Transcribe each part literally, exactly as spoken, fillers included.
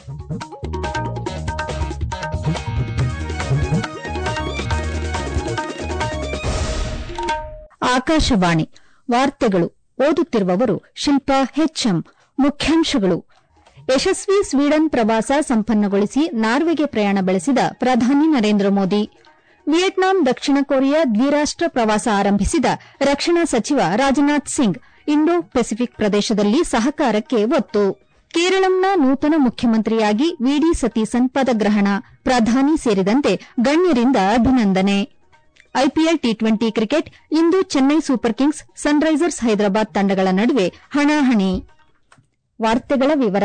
ಆಕಾಶವಾಣಿ ವಾರ್ತೆಗಳು ಓದುತ್ತಿರುವವರು ಶಿಲ್ಪಾ ಹೆಚ್ಎಂ. ಮುಖ್ಯಾಂಶಗಳು: ಯಶಸ್ವಿ ಸ್ವೀಡನ್ ಪ್ರವಾಸ ಸಂಪನ್ನಗೊಳಿಸಿ ನಾರ್ವೆಗೆ ಪ್ರಯಾಣ ಬೆಳೆಸಿದ ಪ್ರಧಾನಿ ನರೇಂದ್ರ ಮೋದಿ. ವಿಯೆಟ್ನಾಂ ದಕ್ಷಿಣ ಕೊರಿಯಾ ದ್ವಿರಾಷ್ಟ ಪ್ರವಾಸ ಆರಂಭಿಸಿದ ರಕ್ಷಣಾ ಸಚಿವ ರಾಜನಾಥ್ ಸಿಂಗ್. ಇಂಡೋ ಪೆಸಿಫಿಕ್ ಪ್ರದೇಶದಲ್ಲಿ ಸಹಕಾರಕ್ಕೆ ಒತ್ತು. ಕೇರಳಂನ ನೂತನ ಮುಖ್ಯಮಂತ್ರಿಯಾಗಿ ವಿಡಿ ಸತೀಸನ್ ಪದಗ್ರಹಣ. ಪ್ರಧಾನಿ ಸೇರಿದಂತೆ ಗಣ್ಯರಿಂದ ಅಭಿನಂದನೆ. ಐಪಿಎಲ್ ಟಿ ಟ್ವೆಂಟಿ ಕ್ರಿಕೆಟ್ ಇಂದು Chennai Super Kings Sunrisers Hyderabad ತಂಡಗಳ ನಡುವೆ ಹಣಾಹಣಿ. ವಾರ್ತೆಗಳ ವಿವರ.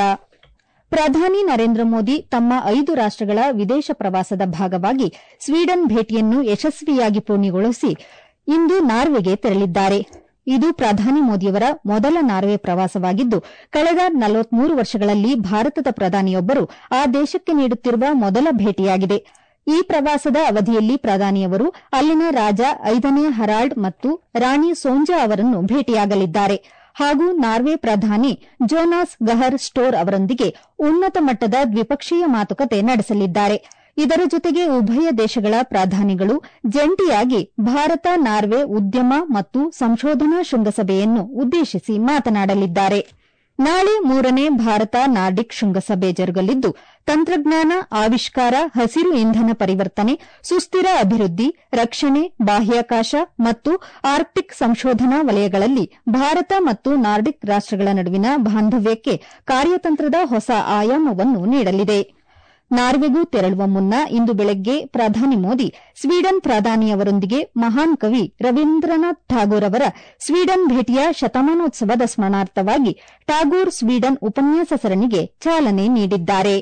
ಪ್ರಧಾನಿ ನರೇಂದ್ರ ಮೋದಿ ತಮ್ಮ ಐದು ರಾಷ್ಟಗಳ ವಿದೇಶ ಪ್ರವಾಸದ ಭಾಗವಾಗಿ ಸ್ವೀಡನ್ ಭೇಟಿಯನ್ನು ಯಶಸ್ವಿಯಾಗಿ ಪೂರ್ಣಗೊಳಿಸಿ ಇಂದು ನಾರ್ವೆಗೆ ತೆರಳಿದ್ದಾರೆ. ಇದು ಪ್ರಧಾನಿ ಮೋದಿಯವರ ಮೊದಲ ನಾರ್ವೆ ಪ್ರವಾಸವಾಗಿದ್ದು, ಕಳೆದ ನಲವತ್ಮೂರು ವರ್ಷಗಳಲ್ಲಿ ಭಾರತದ ಪ್ರಧಾನಿಯೊಬ್ಬರು ಆ ದೇಶಕ್ಕೆ ನೀಡುತ್ತಿರುವ ಮೊದಲ ಭೇಟಿಯಾಗಿದೆ. ಈ ಪ್ರವಾಸದ ಅವಧಿಯಲ್ಲಿ ಪ್ರಧಾನಿಯವರು ಅಲ್ಲಿನ ರಾಜ ಐದನೇ ಹರಾಲ್ಡ್ ಮತ್ತು ರಾಣಿ ಸೋಂಜಾ ಅವರನ್ನು ಭೇಟಿಯಾಗಲಿದ್ದಾರೆ ಹಾಗೂ ನಾರ್ವೆ ಪ್ರಧಾನಿ ಜೋನಾಸ್ ಗಹರ್ ಸ್ಟೋರ್ ಅವರೊಂದಿಗೆ ಉನ್ನತ ಮಟ್ಟದ ದ್ವಿಪಕ್ಷೀಯ ಮಾತುಕತೆ ನಡೆಸಲಿದ್ದಾರೆ. ಇದರ ಜೊತೆಗೆ ಉಭಯ ದೇಶಗಳ ಪ್ರಧಾನಿಗಳು ಜಂಟಿಯಾಗಿ ಭಾರತ ನಾರ್ವೆ ಉದ್ಯಮ ಮತ್ತು ಸಂಶೋಧನಾ ಶೃಂಗಸಭೆಯನ್ನು ಉದ್ದೇಶಿಸಿ ಮಾತನಾಡಲಿದ್ದಾರೆ. ನಾಳೆ ಮೂರನೇ ಭಾರತ ನಾರ್ಡಿಕ್ ಶೃಂಗಸಭೆ ಜರುಗಲಿದ್ದು, ತಂತ್ರಜ್ಞಾನ, ಆವಿಷ್ಕಾರ, ಹಸಿರು ಇಂಧನ ಪರಿವರ್ತನೆ, ಸುಸ್ಥಿರ ಅಭಿವೃದ್ಧಿ, ರಕ್ಷಣೆ, ಬಾಹ್ಯಾಕಾಶ ಮತ್ತು ಆರ್ಕ್ಟಿಕ್ ಸಂಶೋಧನಾ ವಲಯಗಳಲ್ಲಿ ಭಾರತ ಮತ್ತು ನಾರ್ಡಿಕ್ ರಾಷ್ಟಗಳ ನಡುವಿನ ಬಾಂಧವ್ಯಕ್ಕೆ ಕಾರ್ಯತಂತ್ರದ ಹೊಸ ಆಯಾಮವನ್ನು ನೀಡಲಿದೆ. ನಾರ್ವೆಗೂ ತೆರಳುವ ಮುನ್ನ ಇಂದು ಬೆಳಗ್ಗೆ ಪ್ರಧಾನಿ ಮೋದಿ ಸ್ವೀಡನ್ ಪ್ರಧಾನಿಯವರೊಂದಿಗೆ ಮಹಾನ್ ಕವಿ ರವೀಂದ್ರನಾಥ್ ಠಾಗೋರ್ ಅವರ ಸ್ವೀಡನ್ ಭೇಟಿಯ ಶತಮಾನೋತ್ಸವದ ಸ್ಮರಣಾರ್ಥವಾಗಿ ಠಾಗೋರ್ ಸ್ವೀಡನ್ ಉಪನ್ಯಾಸ ಸರಣಿಗೆ ಚಾಲನೆ ನೀಡಿದ್ದಾರೆ.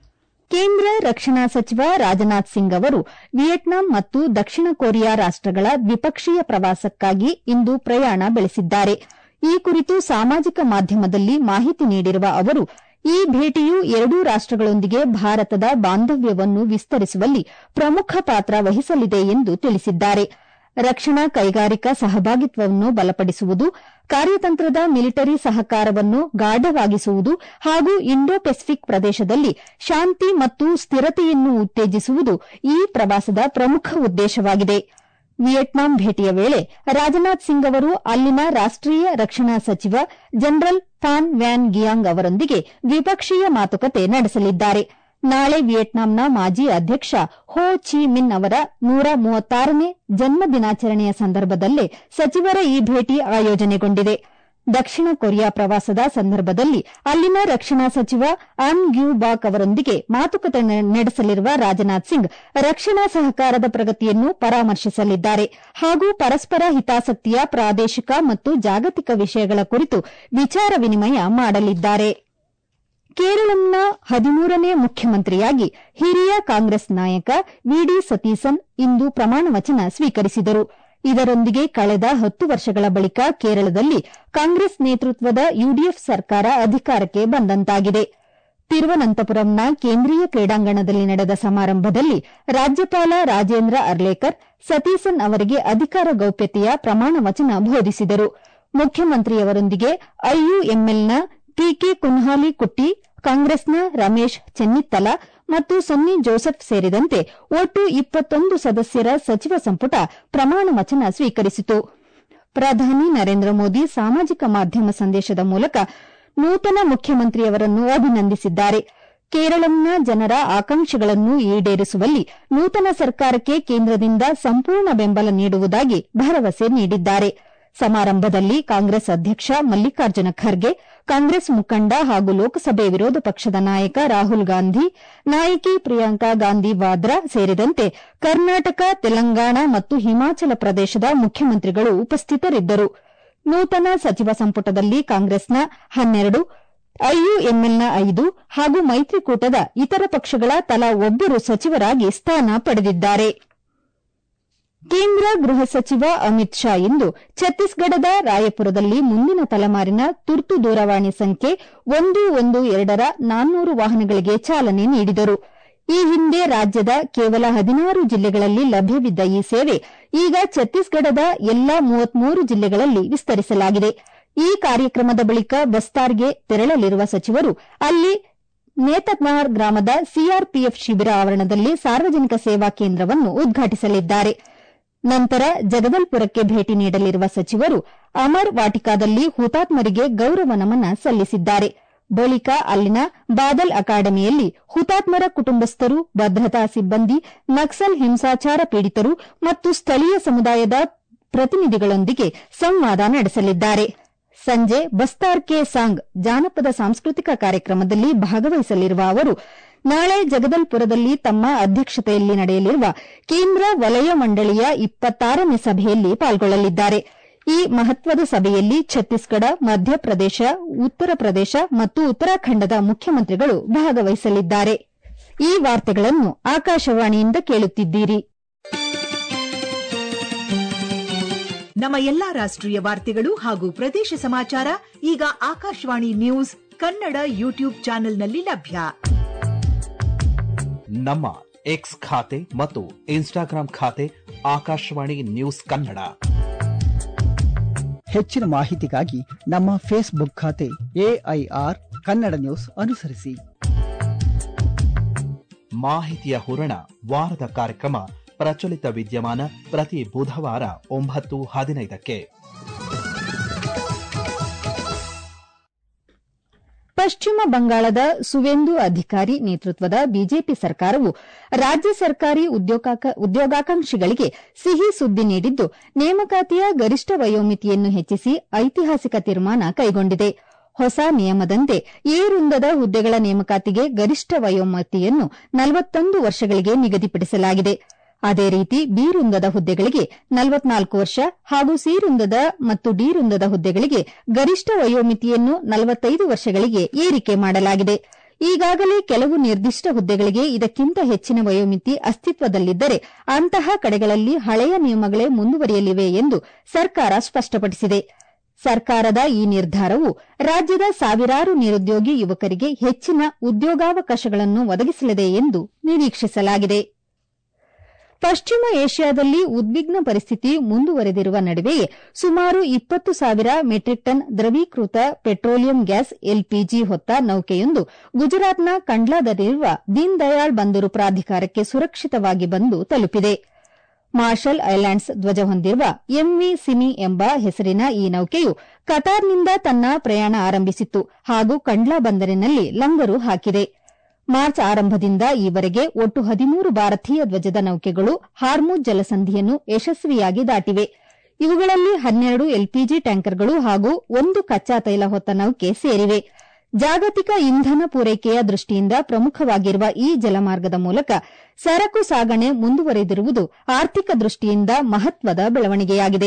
ಕೇಂದ್ರ ರಕ್ಷಣಾ ಸಚಿವ ರಾಜನಾಥ್ ಸಿಂಗ್ ಅವರು ವಿಯೆಟ್ನಾಂ ಮತ್ತು ದಕ್ಷಿಣ ಕೊರಿಯಾ ರಾಷ್ಟಗಳ ದ್ವಿಪಕ್ಷೀಯ ಪ್ರವಾಸಕ್ಕಾಗಿ ಇಂದು ಪ್ರಯಾಣ ಬೆಳೆಸಿದ್ದಾರೆ. ಈ ಕುರಿತು ಸಾಮಾಜಿಕ ಮಾಧ್ಯಮದಲ್ಲಿ ಮಾಹಿತಿ ನೀಡಿರುವ ಅವರು, ಈ ಭೇಟಿಯು ಎರಡೂ ರಾಷ್ಟಗಳೊಂದಿಗೆ ಭಾರತದ ಬಾಂಧವ್ಯವನ್ನು ವಿಸ್ತರಿಸುವಲ್ಲಿ ಪ್ರಮುಖ ಪಾತ್ರ ವಹಿಸಲಿದೆ ಎಂದು ತಿಳಿಸಿದ್ದಾರೆ. ರಕ್ಷಣಾ ಕೈಗಾರಿಕಾ ಸಹಭಾಗಿತ್ವವನ್ನು ಬಲಪಡಿಸುವುದು, ಕಾರ್ಯತಂತ್ರದ ಮಿಲಿಟರಿ ಸಹಕಾರವನ್ನು ಗಾಢವಾಗಿಸುವುದು ಹಾಗೂ ಇಂಡೋ ಪೆಸಿಫಿಕ್ ಪ್ರದೇಶದಲ್ಲಿ ಶಾಂತಿ ಮತ್ತು ಸ್ಥಿರತೆಯನ್ನು ಉತ್ತೇಜಿಸುವುದು ಈ ಪ್ರವಾಸದ ಪ್ರಮುಖ ಉದ್ದೇಶವಾಗಿದೆ. ವಿಯೆಟ್ನಾಂ ಭೇಟಿಯ ವೇಳೆ ರಾಜನಾಥ್ ಸಿಂಗ್ ಅವರು ಅಲ್ಲಿನ ರಾಷ್ಟೀಯ ರಕ್ಷಣಾ ಸಚಿವ ಜನರಲ್ ಫಾನ್ ವ್ಯಾನ್ ಗಿಯಾಂಗ್ ಅವರೊಂದಿಗೆ ದ್ವಿಪಕ್ಷೀಯ ಮಾತುಕತೆ ನಡೆಸಲಿದ್ದಾರೆ. ನಾಳೆ ವಿಯೆಟ್ನಾಂನ ಮಾಜಿ ಅಧ್ಯಕ್ಷ ಹೋ ಚಿ ಮಿನ್ ಅವರ ನೂರ ಮೂವತ್ತಾರನೇ ಜನ್ಮ ದಿನಾಚರಣೆಯ ಸಂದರ್ಭದಲ್ಲೇ ಸಚಿವರ ಈ ಭೇಟಿ ಆಯೋಜನೆಗೊಂಡಿದೆ. ದಕ್ಷಿಣ ಕೊರಿಯಾ ಪ್ರವಾಸದ ಸಂದರ್ಭದಲ್ಲಿ ಅಲ್ಲಿನ ರಕ್ಷಣಾ ಸಚಿವ ಆನ್ ಗ್ಯೂ ಬಾಕ್ ಅವರೊಂದಿಗೆ ಮಾತುಕತೆ ನಡೆಸಲಿರುವ ರಾಜನಾಥ್ ಸಿಂಗ್ ರಕ್ಷಣಾ ಸಹಕಾರದ ಪ್ರಗತಿಯನ್ನು ಪರಾಮರ್ಶಿಸಲಿದ್ದಾರೆ ಹಾಗೂ ಪರಸ್ಪರ ಹಿತಾಸಕ್ತಿಯ ಪ್ರಾದೇಶಿಕ ಮತ್ತು ಜಾಗತಿಕ ವಿಷಯಗಳ ಕುರಿತು ವಿಚಾರ ವಿನಿಮಯ ಮಾಡಲಿದ್ದಾರೆ. ಕೇರಳಂನ ಹದಿಮೂರನೇ ಮುಖ್ಯಮಂತ್ರಿಯಾಗಿ ಹಿರಿಯ ಕಾಂಗ್ರೆಸ್ ನಾಯಕ ವಿಡಿ ಸತೀಸನ್ ಇಂದು ಪ್ರಮಾಣವಚನ ಸ್ವೀಕರಿಸಿದರು. ಇದರೊಂದಿಗೆ ಕಳೆದ ಹತ್ತು ವರ್ಷಗಳ ಬಳಿಕ ಕೇರಳದಲ್ಲಿ ಕಾಂಗ್ರೆಸ್ ನೇತೃತ್ವದ ಯುಡಿಎಫ್ ಸರ್ಕಾರ ಅಧಿಕಾರಕ್ಕೆ ಬಂದಂತಾಗಿದೆ. ತಿರುವನಂತಪುರಂನ ಕೇಂದ್ರೀಯ ಕ್ರೀಡಾಂಗಣದಲ್ಲಿ ನಡೆದ ಸಮಾರಂಭದಲ್ಲಿ ರಾಜ್ಯಪಾಲ ರಾಜೇಂದ್ರ ಅರ್ಲೇಕರ್ ಸತೀಸನ್ ಅವರಿಗೆ ಅಧಿಕಾರ ಗೌಪ್ಯತೆಯ ಪ್ರಮಾಣವಚನ ಬೋಧಿಸಿದರು. ಮುಖ್ಯಮಂತ್ರಿಯವರೊಂದಿಗೆ ಐಯುಎಂಎಲ್ನ ಟಿಕೆ ಕುನ್ಹಾಲಿ ಕುಟ್ಟಿ, ಕಾಂಗ್ರೆಸ್ನ ರಮೇಶ್ ಚೆನ್ನಿತ್ತಲ ಮತ್ತು ಸನ್ನಿ ಜೋಸೆಫ್ ಸೇರಿದಂತೆ ಒಟ್ಟು ಇಪ್ಪತ್ತೊಂದು ಸದಸ್ಯರ ಸಚಿವ ಸಂಪುಟ ಪ್ರಮಾಣ ವಚನ ಸ್ವೀಕರಿಸಿತು. ಪ್ರಧಾನಿ ನರೇಂದ್ರ ಮೋದಿ ಸಾಮಾಜಿಕ ಮಾಧ್ಯಮ ಸಂದೇಶದ ಮೂಲಕ ನೂತನ ಮುಖ್ಯಮಂತ್ರಿಯವರನ್ನು ಅಭಿನಂದಿಸಿದ್ದಾರೆ. ಕೇರಳಂನ ಜನರ ಆಕಾಂಕ್ಷೆಗಳನ್ನು ಈಡೇರಿಸುವಲ್ಲಿ ನೂತನ ಸರ್ಕಾರಕ್ಕೆ ಕೇಂದ್ರದಿಂದ ಸಂಪೂರ್ಣ ಬೆಂಬಲ ನೀಡುವುದಾಗಿ ಭರವಸೆ ನೀಡಿದ್ದಾರೆ. ಸಮಾರಂಭದಲ್ಲಿ ಕಾಂಗ್ರೆಸ್ ಅಧ್ಯಕ್ಷ ಮಲ್ಲಿಕಾರ್ಜುನ ಖರ್ಗೆ, ಕಾಂಗ್ರೆಸ್ ಮುಖಂಡ ಹಾಗೂ ಲೋಕಸಭೆ ವಿರೋಧ ಪಕ್ಷದ ನಾಯಕ ರಾಹುಲ್ ಗಾಂಧಿ, ನಾಯಕಿ ಪ್ರಿಯಾಂಕಾ ಗಾಂಧಿ ವಾದ್ರಾ ಸೇರಿದಂತೆ ಕರ್ನಾಟಕ, ತೆಲಂಗಾಣ ಮತ್ತು ಹಿಮಾಚಲ ಪ್ರದೇಶದ ಮುಖ್ಯಮಂತ್ರಿಗಳು ಉಪಸ್ಥಿತರಿದ್ದರು. ನೂತನ ಸಚಿವ ಸಂಪುಟದಲ್ಲಿ ಕಾಂಗ್ರೆಸ್ನ ಹನ್ನೆರಡು, ಐಯುಎಂಎಲ್ನ ಐದು ಹಾಗೂ ಮೈತ್ರಿಕೂಟದ ಇತರ ಪಕ್ಷಗಳ ತಲಾ ಒಬ್ಬರು ಸಚಿವರಾಗಿ ಸ್ಥಾನ ಪಡೆದಿದ್ದಾರೆ. ಕೇಂದ್ರ ಗೃಹ ಸಚಿವ ಅಮಿತ್ ಶಾ ಇಂದು ಛತ್ತೀಸ್ಗಢದ ರಾಯಪುರದಲ್ಲಿ ಮುಂದಿನ ತಲೆಮಾರಿನ ತುರ್ತು ದೂರವಾಣಿ ಸಂಖ್ಯೆ ಒಂದು ಒಂದು ಎರಡರ ನಾನ್ನೂರು ವಾಹನಗಳಿಗೆ ಚಾಲನೆ ನೀಡಿದರು. ಈ ಹಿಂದೆ ರಾಜ್ಯದ ಕೇವಲ ಹದಿನಾರು ಜಿಲ್ಲೆಗಳಲ್ಲಿ ಲಭ್ಯವಿದ್ದ ಈ ಸೇವೆ ಈಗ ಛತ್ತೀಸ್ಗಢದ ಎಲ್ಲಾ ಮೂವತ್ಮೂರು ಜಿಲ್ಲೆಗಳಲ್ಲಿ ವಿಸ್ತರಿಸಲಾಗಿದೆ. ಈ ಕಾರ್ಯಕ್ರಮದ ಬಳಿಕ ಬಸ್ತಾರ್ಗೆ ತೆರಳಲಿರುವ ಸಚಿವರು ಅಲ್ಲಿ ನೇತನಾರ್ ಗ್ರಾಮದ ಸಿಆರ್ಪಿಎಫ್ ಶಿಬಿರ ಆವರಣದಲ್ಲಿ ಸಾರ್ವಜನಿಕ ಸೇವಾ ಕೇಂದ್ರವನ್ನು ಉದ್ಘಾಟಿಸಲಿದ್ದಾರೆ. ನಂತರ ಜಗದಲ್ಪುರಕ್ಕೆ ಭೇಟಿ ನೀಡಲಿರುವ ಸಚಿವರು ಅಮರ್ ವಾಟಿಕಾದಲ್ಲಿ ಹುತಾತ್ಮರಿಗೆ ಗೌರವ ನಮನ ಸಲ್ಲಿಸಿದ್ದಾರೆ. ಬಳಿಕ ಅಲ್ಲಿನ ಬಾದಲ್ ಅಕಾಡೆಮಿಯಲ್ಲಿ ಹುತಾತ್ಮರ ಕುಟುಂಬಸ್ಥರು, ಭದ್ರತಾ ಸಿಬ್ಬಂದಿ, ನಕ್ಸಲ್ ಹಿಂಸಾಚಾರ ಪೀಡಿತರು ಮತ್ತು ಸ್ಥಳೀಯ ಸಮುದಾಯದ ಪ್ರತಿನಿಧಿಗಳೊಂದಿಗೆ ಸಂವಾದ ನಡೆಸಲಿದ್ದಾರೆ. ಸಂಜೆ ಬಸ್ತಾರ್ ಕೆ ಸಾಂಗ್ ಜಾನಪದ ಸಾಂಸ್ಕೃತಿಕ ಕಾರ್ಯಕ್ರಮದಲ್ಲಿ ಭಾಗವಹಿಸಲಿರುವ ಅವರು ನಾಳೆ ಜಗದಲ್ಪುರದಲ್ಲಿ ತಮ್ಮ ಅಧ್ಯಕ್ಷತೆಯಲ್ಲಿ ನಡೆಯಲಿರುವ ಕೇಂದ್ರ ವಲಯ ಮಂಡಳಿಯ ಇಪ್ಪತ್ತಾರನೇ ಸಭೆಯಲ್ಲಿ ಪಾಲ್ಗೊಳ್ಳಲಿದ್ದಾರೆ. ಈ ಮಹತ್ವದ ಸಭೆಯಲ್ಲಿ ಛತ್ತೀಸ್ಗಢ, ಮಧ್ಯಪ್ರದೇಶ, ಉತ್ತರ ಪ್ರದೇಶ ಮತ್ತು ಉತ್ತರಾಖಂಡದ ಮುಖ್ಯಮಂತ್ರಿಗಳು ಭಾಗವಹಿಸಲಿದ್ದಾರೆ. ಈ ವಾರ್ತೆಗಳನ್ನು ಆಕಾಶವಾಣಿಯಿಂದ ಕೇಳುತ್ತಿದ್ದೀರಿ. ನಮ್ಮ ಎಲ್ಲಾ ರಾಷ್ಟ್ರೀಯ ವಾರ್ತೆಗಳು ಹಾಗೂ ಪ್ರದೇಶ ಸಮಾಚಾರ ಈಗ ಆಕಾಶವಾಣಿ ನ್ಯೂಸ್ ಕನ್ನಡ ಯೂಟ್ಯೂಬ್ ಚಾನೆಲ್ನಲ್ಲಿ ಲಭ್ಯ. ನಮ್ಮ ಎಕ್ಸ್ ಖಾತೆ ಮತ್ತು ಇನ್ಸ್ಟಾಗ್ರಾಂ ಖಾತೆ ಆಕಾಶವಾಣಿ ನ್ಯೂಸ್ ಕನ್ನಡ. ಹೆಚ್ಚಿನ ಮಾಹಿತಿಗಾಗಿ ನಮ್ಮ ಫೇಸ್ಬುಕ್ ಖಾತೆ ಎಐಆರ್ ಕನ್ನಡ ನ್ಯೂಸ್ ಅನುಸರಿಸಿ. ಮಾಹಿತಿಯ ಹೂರಣ ವಾರದ ಕಾರ್ಯಕ್ರಮ ಪ್ರಚಲಿತ ವಿದ್ಯಮಾನ ಪ್ರತಿ ಬುಧವಾರ ಒಂಬತ್ತು ಹದಿನೈದಕ್ಕೆ. ಪಶ್ಚಿಮ ಬಂಗಾಳದ ಸುವೇಂದು ಅಧಿಕಾರಿ ನೇತೃತ್ವದ ಬಿಜೆಪಿ ಸರ್ಕಾರವು ರಾಜ್ಯ ಸರ್ಕಾರಿ ಉದ್ಯೋಗಾಕಾಂಕ್ಷಿಗಳಿಗೆ ಸಿಹಿ ಸುದ್ದಿ ನೀಡಿದ್ದು, ನೇಮಕಾತಿಯ ಗರಿಷ್ಠ ವಯೋಮಿತಿಯನ್ನು ಹೆಚ್ಚಿಸಿ ಐತಿಹಾಸಿಕ ತೀರ್ಮಾನ ಕೈಗೊಂಡಿದೆ. ಹೊಸ ನಿಯಮದಂತೆ ಎ ವೃಂದದ ಹುದ್ದೆಗಳ ನೇಮಕಾತಿಗೆ ಗರಿಷ್ಠ ವಯೋಮಿತಿಯನ್ನು ನಲವತ್ತೊಂದು ವರ್ಷಗಳಿಗೆ ನಿಗದಿಪಡಿಸಲಾಗಿದೆ. ಅದೇ ರೀತಿ ಬಿ ವೃಂದದ ಹುದ್ದೆಗಳಿಗೆ ನಲವತ್ನಾಲ್ಕು ವರ್ಷ ಹಾಗೂ ಸಿ ವೃಂದದ ಮತ್ತು ಡಿ ವೃಂದದ ಹುದ್ದೆಗಳಿಗೆ ಗರಿಷ್ಠ ವಯೋಮಿತಿಯನ್ನು ನಲವತ್ತೈದು ವರ್ಷಗಳಿಗೆ ಏರಿಕೆ ಮಾಡಲಾಗಿದೆ. ಈಗಾಗಲೇ ಕೆಲವು ನಿರ್ದಿಷ್ಟ ಹುದ್ದೆಗಳಿಗೆ ಇದಕ್ಕಿಂತ ಹೆಚ್ಚಿನ ವಯೋಮಿತಿ ಅಸ್ತಿತ್ವದಲ್ಲಿದ್ದರೆ ಅಂತಹ ಕಡೆಗಳಲ್ಲಿ ಹಳೆಯ ನಿಯಮಗಳೇ ಮುಂದುವರಿಯಲಿವೆ ಎಂದು ಸರ್ಕಾರ ಸ್ಪಷ್ಟಪಡಿಸಿದೆ. ಸರ್ಕಾರದ ಈ ನಿರ್ಧಾರವು ರಾಜ್ಯದ ಸಾವಿರಾರು ನಿರುದ್ಯೋಗಿ ಯುವಕರಿಗೆ ಹೆಚ್ಚಿನ ಉದ್ಯೋಗಾವಕಾಶಗಳನ್ನು ಒದಗಿಸಲಿದೆ ಎಂದು ನಿರೀಕ್ಷಿಸಲಾಗಿದೆ. ಪಶ್ಚಿಮ ಏಷ್ಯಾದಲ್ಲಿ ಉದ್ವಿಗ್ನ ಪರಿಸ್ಥಿತಿ ಮುಂದುವರೆದಿರುವ ನಡುವೆಯೇ ಸುಮಾರು ಇಪ್ಪತ್ತು ಸಾವಿರ ಮೆಟ್ರಿಕ್ ಟನ್ ದ್ರವೀಕೃತ ಪೆಟ್ರೋಲಿಯಂ ಗ್ಯಾಸ್ ಎಲ್ಪಿಜಿ ಹೊತ್ತ ನೌಕೆಯೊಂದು ಗುಜರಾತ್ನ ಕಂಡ್ಲಾದಲ್ಲಿರುವ ದೀನ್ ದಯಾಳ್ ಬಂದರು ಪ್ರಾಧಿಕಾರಕ್ಕೆ ಸುರಕ್ಷಿತವಾಗಿ ಬಂದು ತಲುಪಿದೆ. ಮಾರ್ಷಲ್ ಐಲ್ಯಾಂಡ್ಸ್ ಧ್ವಜ ಹೊಂದಿರುವ ಎಂವಿ ಸಿಮಿ ಎಂಬ ಹೆಸರಿನ ಈ ನೌಕೆಯು ಕತಾರ್ನಿಂದ ತನ್ನ ಪ್ರಯಾಣ ಆರಂಭಿಸಿತ್ತು ಹಾಗೂ ಕಂಡ್ಲಾ ಬಂದರಿನಲ್ಲಿ ಲಂಗರು ಹಾಕಿದೆ. ಮಾರ್ಚ್ ಆರಂಭದಿಂದ ಈವರೆಗೆ ಒಟ್ಟು ಹದಿಮೂರು ಭಾರತೀಯ ಧ್ವಜದ ನೌಕೆಗಳು ಹಾರ್ಮುಜ್ ಜಲಸಂಧಿಯನ್ನು ಯಶಸ್ವಿಯಾಗಿ ದಾಟಿವೆ. ಇವುಗಳಲ್ಲಿ ಹನ್ನೆರಡು ಎಲ್ಪಿಜಿ ಟ್ಯಾಂಕರ್ಗಳು ಹಾಗೂ ಒಂದು ಕಚ್ಚಾ ತೈಲ ಹೊತ್ತ ನೌಕೆ ಸೇರಿವೆ. ಜಾಗತಿಕ ಇಂಧನ ಪೂರೈಕೆಯ ದೃಷ್ಟಿಯಿಂದ ಪ್ರಮುಖವಾಗಿರುವ ಈ ಜಲಮಾರ್ಗದ ಮೂಲಕ ಸರಕು ಸಾಗಣೆ ಮುಂದುವರೆದಿರುವುದು ಆರ್ಥಿಕ ದೃಷ್ಟಿಯಿಂದ ಮಹತ್ವದ ಬೆಳವಣಿಗೆಯಾಗಿದೆ.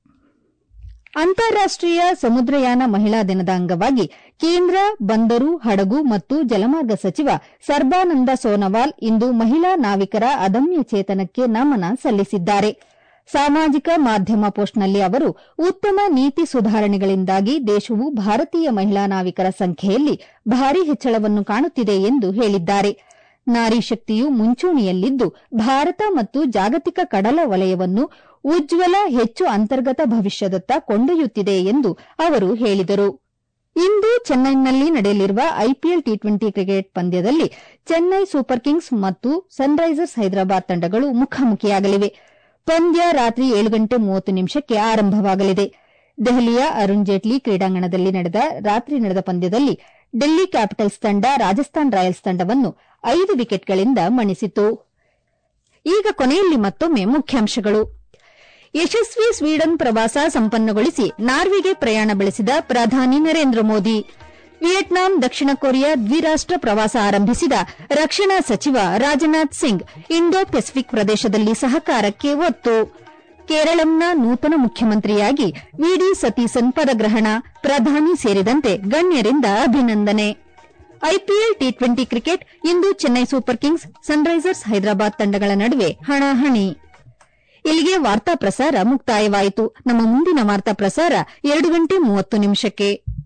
ಅಂತಾರಾಷ್ಟೀಯ ಸಮುದ್ರಯಾನ ಮಹಿಳಾ ದಿನದ ಅಂಗವಾಗಿ ಕೇಂದ್ರ ಬಂದರು, ಹಡಗು ಮತ್ತು ಜಲಮಾರ್ಗ ಸಚಿವ ಸರ್ಬಾನಂದ ಸೋನೋವಾಲ್ ಇಂದು ಮಹಿಳಾ ನಾವಿಕರ ಅದಮ್ಯ ಚೇತನಕ್ಕೆ ನಮನ ಸಲ್ಲಿಸಿದ್ದಾರೆ. ಸಾಮಾಜಿಕ ಮಾಧ್ಯಮ ಪೋಸ್ಟ್ನಲ್ಲಿ ಅವರು ಉತ್ತಮ ನೀತಿ ಸುಧಾರಣೆಗಳಿಂದಾಗಿ ದೇಶವು ಭಾರತೀಯ ಮಹಿಳಾ ನಾವಿಕರ ಸಂಖ್ಯೆಯಲ್ಲಿ ಭಾರೀ ಹೆಚ್ಚಳವನ್ನು ಕಾಣುತ್ತಿದೆ ಎಂದು ಹೇಳಿದ್ದಾರೆ. ನಾರಿ ಶಕ್ತಿಯು ಮುಂಚೂಣಿಯಲ್ಲಿದ್ದು ಭಾರತ ಮತ್ತು ಜಾಗತಿಕ ಕಡಲ ವಲಯವನ್ನು ಉಜ್ವಲ, ಹೆಚ್ಚು ಅಂತರ್ಗತ ಭವಿಷ್ಯದತ್ತ ಕೊಂಡೊಯ್ಯುತ್ತಿದೆ ಎಂದು ಅವರು ಹೇಳಿದರು. ಇಂದು ಚೆನ್ನೈನಲ್ಲಿ ನಡೆಯಲಿರುವ ಐಪಿಎಲ್ ಟಿ ಟ್ವೆಂಟಿ ಕ್ರಿಕೆಟ್ ಪಂದ್ಯದಲ್ಲಿ ಚೆನ್ನೈ ಸೂಪರ್ ಕಿಂಗ್ಸ್ ಮತ್ತು ಸನ್ರೈಸರ್ಸ್ ಹೈದರಾಬಾದ್ ತಂಡಗಳು ಮುಖಾಮುಖಿಯಾಗಲಿವೆ. ಪಂದ್ಯ ರಾತ್ರಿ ಏಳು ಗಂಟೆ ಮೂವತ್ತು ನಿಮಿಷಕ್ಕೆ ಆರಂಭವಾಗಲಿದೆ. ದೆಹಲಿಯ ಅರುಣ್ ಜೇಟ್ಲಿ ಕ್ರೀಡಾಂಗಣದಲ್ಲಿ ನಡೆದ ರಾತ್ರಿ ನಡೆದ ಪಂದ್ಯದಲ್ಲಿ ಡೆಲ್ಲಿ ಕ್ಯಾಪಿಟಲ್ಸ್ ತಂಡ ರಾಜಸ್ಥಾನ್ ರಾಯಲ್ಸ್ ತಂಡವನ್ನು ಐದು ವಿಕೆಟ್ಗಳಿಂದ ಮಣಿಸಿತು. ಈಗ ಕೊನೆಯಲ್ಲಿ ಮತ್ತೊಮ್ಮೆ ಮುಖ್ಯಾಂಶಗಳು. ಯಶಸ್ವಿ ಸ್ವೀಡನ್ ಪ್ರವಾಸ ಸಂಪನ್ನಗೊಳಿಸಿ ನಾರ್ವೆಗೆ ಪ್ರಯಾಣ ಬೆಳೆಸಿದ ಪ್ರಧಾನಿ ನರೇಂದ್ರ ಮೋದಿ. ವಿಯೆಟ್ನಾಂ, ದಕ್ಷಿಣ ಕೊರಿಯಾ ದ್ವಿರಾಷ್ಟ ಪ್ರವಾಸ ಆರಂಭಿಸಿದ ರಕ್ಷಣಾ ಸಚಿವ ರಾಜನಾಥ್ ಸಿಂಗ್. ಇಂಡೋ ಪೆಸಿಫಿಕ್ ಪ್ರದೇಶದಲ್ಲಿ ಸಹಕಾರಕ್ಕೆ ಒತ್ತು. ಕೇರಳಂನ ನೂತನ ಮುಖ್ಯಮಂತ್ರಿಯಾಗಿ ವಿಡಿ ಸತೀಸನ್ ಪದಗ್ರಹಣ. ಪ್ರಧಾನಿ ಸೇರಿದಂತೆ ಗಣ್ಯರಿಂದ ಅಭಿನಂದನೆ. ಐಪಿಎಲ್ ಟಿ ಟ್ವೆಂಟಿ ಕ್ರಿಕೆಟ್ ಇಂದು Chennai Super Kings, Sunrisers Hyderabad ತಂಡಗಳ ನಡುವೆ ಹಣಾಹಣಿ. ಇಲ್ಲಿಗೆ ವಾರ್ತಾ ಪ್ರಸಾರ ಮುಕ್ತಾಯವಾಯಿತು. ನಮ್ಮ ಮುಂದಿನ ವಾರ್ತಾ ಪ್ರಸಾರ ಎರಡು ಗಂಟೆ ಮೂವತ್ತು ನಿಮಿಷಕ್ಕೆ.